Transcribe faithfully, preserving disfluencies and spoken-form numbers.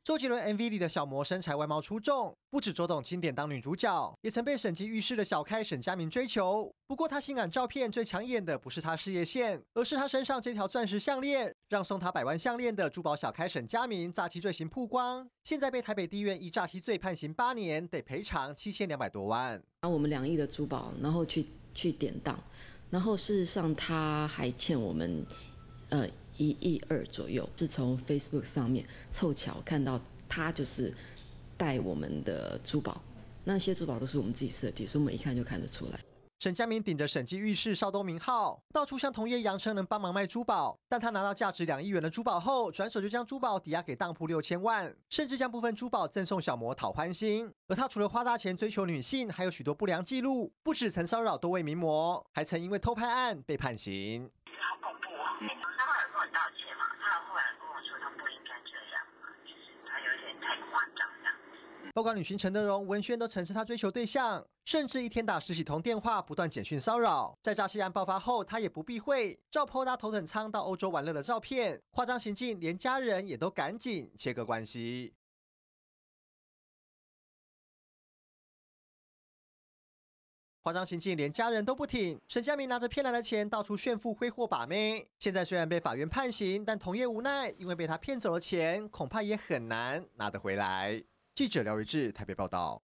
周杰伦 M V 里的小魔身材外貌出众，不止周董钦点当女主角，也曾被审计浴室的小开沈佳明追求。不过他性感照片最抢眼的不是他事业线，而是他身上这条钻石项链，让送他百万项链的珠宝小开沈佳明诈欺罪行曝光，现在被台北地院以诈欺罪判刑八年，得赔偿七千两百多万。 拿我们两亿的珠宝，然后去去典当，然后事实上他还欠我们呃一亿二左右，是从 Facebook 上面凑巧看到他就是带我们的珠宝，那些珠宝都是我们自己设计，所以我们一看就看得出来。 沈佳明顶着审计浴室少东名号，到处向同业扬称能帮忙卖珠宝，但他拿到价值两亿元的珠宝后，转手就将珠宝抵押给当铺六千万，甚至将部分珠宝赠送小模讨欢心。而他除了花大钱追求女性，还有许多不良记录，不止曾骚扰多位名模，还曾因为偷拍案被判刑。 好恐怖哦！他后来跟我道歉嘛，他后来跟我说他不应该这样嘛，就是他有点太夸张这样。 包括女星陈德容、文轩都曾是他追求对象，甚至一天打十几通电话，不断简讯骚扰。在诈欺案爆发后，他也不避讳，照 po 他头等舱到欧洲玩乐的照片，夸张行径，连家人也都赶紧切割关系。夸张行径，连家人都不挺。沈佳明拿着骗来的钱到处炫富挥霍把妹，现在虽然被法院判刑，但同业无奈，因为被他骗走了钱，恐怕也很难拿得回来。记者廖瑞智台北报道。